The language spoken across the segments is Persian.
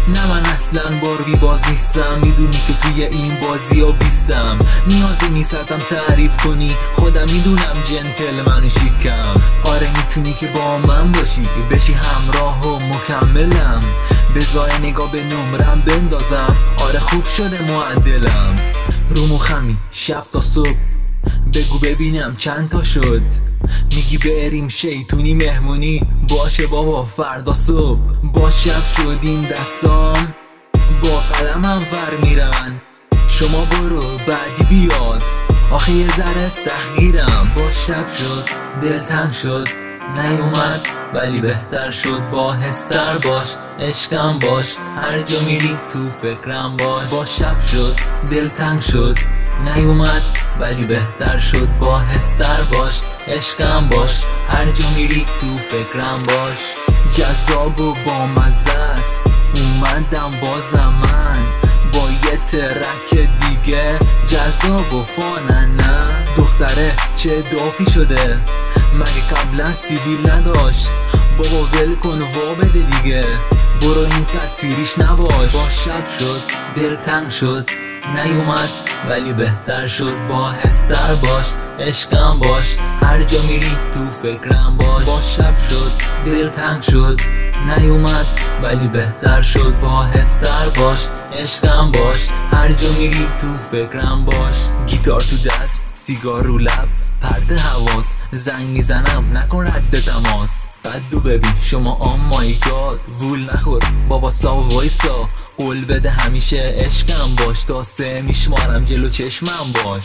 نه من اصلا باروی باز نیستم، میدونی که توی این بازی ها بیستم. نیازی نیستم تعریف کنی، خودم میدونم جنتلمن و شیکم. آره میتونی که با من باشی، بشی همراه و مکملم. بذار نگاه به نمرم بندازم، آره خوب شده معدلم. رو مخمی شب تا صبح، بگو ببینم چند تا شد. میگی بریم شیطونی مهمونی، باشه بابا فردا صبح. با شب شد این دستام با قلمم ور میرن. شما برو بعدی بیاد، آخه یه ذره سخت گیرم. با شب شد دلتنگ شد، نیومد ولی بهتر شد. با هستر باش عشقم باش، هر جا میری تو فکرم باش. با شب شد دلتنگ شد، نیومد ولی بهتر شد. با هستر باش عشقم باش، هر جا میری تو فکرم باش. جذاب و با مزه است، اومدم بازم من با یه ترک دیگه. جذاب و فاننه، دختره چه دافی شده، مگه قبلا سیبیل نداشت؟ بابا ول کن وا بده دیگه، برو این سیریش نباش. با شب شد دلتنگ شد، نیومد ولی بهتر شد. با هستر باش عشقم باش، هر جا میری تو فکرم باش. با شب شد دلتنگ شد، نیومد ولی بهتر شد. با هستر باش عشقم باش، هر جا میری تو فکرم باش. گیتار تو دست، سیگار رو لب، پرده حواس، زنگ میزنم نکن رد تماس. قدو ببین شما آم مای گاد، وول نخور بابا ساو وایسا. قول بده همیشه عشقم باش، تا 3 میشمارم جلو چشمم باش.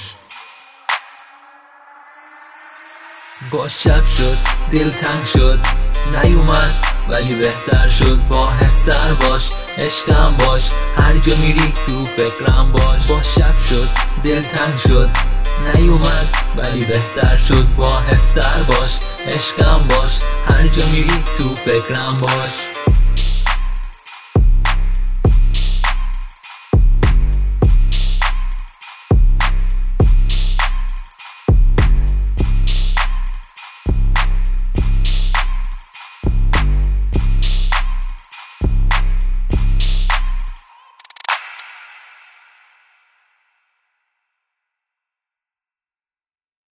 با شب شد دلتنگ شد، نیومد ولی بهتر شد. با هستر باش عشقم باش، هر جا میری تو فکرم باش. با شب شد دلتنگ شد، نیومد ولی بهتر شد. با هستر باش عشقم باش، هر جا میری تو فکرم باش.